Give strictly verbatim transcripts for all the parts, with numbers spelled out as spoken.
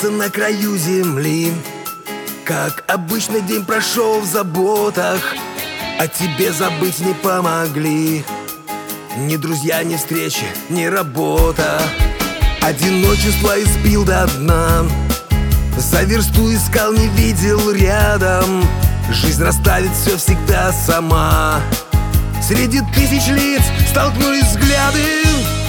солнце на краю земли. Как обычный день прошел в заботах, о тебе забыть не помогли ни друзья, ни встречи, ни работа. Одиночество избил до дна, за версту искал, не видел рядом. Жизнь расставит все всегда сама. Среди тысяч лиц столкнулись взгляды.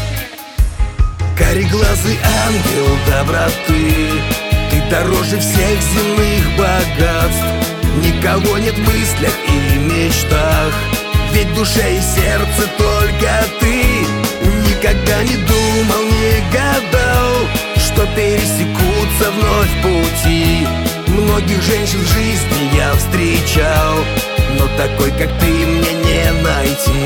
Кареглазый ангел доброты, ты дороже всех земных богатств. Никого нет в мыслях и мечтах, ведь в душе и сердце только ты. Никогда не думал, не гадал, что пересекутся вновь пути. Многих женщин в жизни я встречал, но такой, как ты, мне не найти.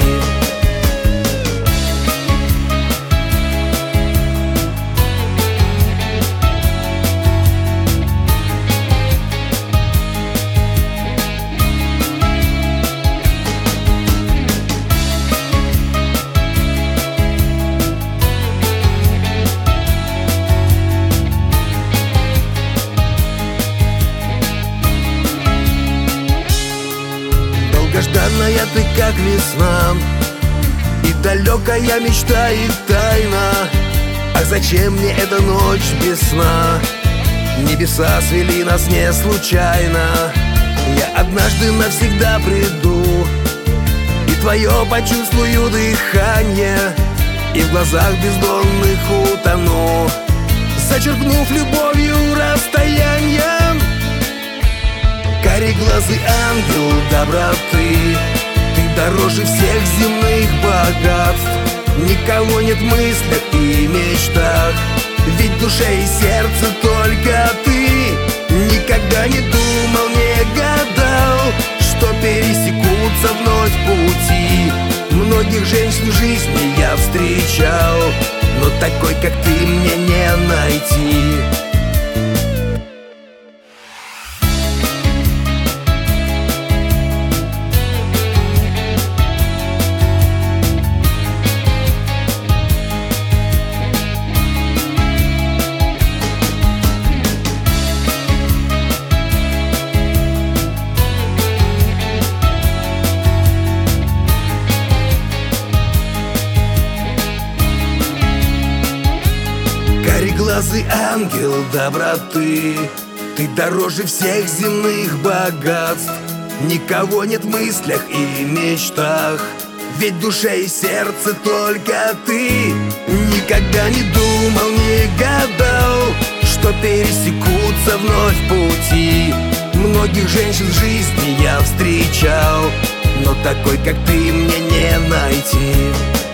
Долгожданная ты, как весна, и далекая мечта, и тайна. А зачем мне эта ночь без сна? Небеса свели нас не случайно. Я однажды навсегда приду, и твое почувствую дыхание, и в глазах бездонных утону, зачеркнув любовью расстояние. Кареглазый ангел доброты, ты дороже всех земных богатств. Никого нет в мыслях и мечтах, ведь в душе и сердце только ты. Никогда не думал, не гадал, что пересекутся вновь пути. Многих женщин в жизни я встречал, но такой, как ты, мне не найти. Кареглазый ангел доброты, ты дороже всех земных богатств. Никого нет в мыслях и мечтах, ведь в душе и сердце только ты. Никогда не думал, не гадал, что пересекутся вновь пути. Многих женщин в жизни я встречал, но такой, как ты, мне не найти.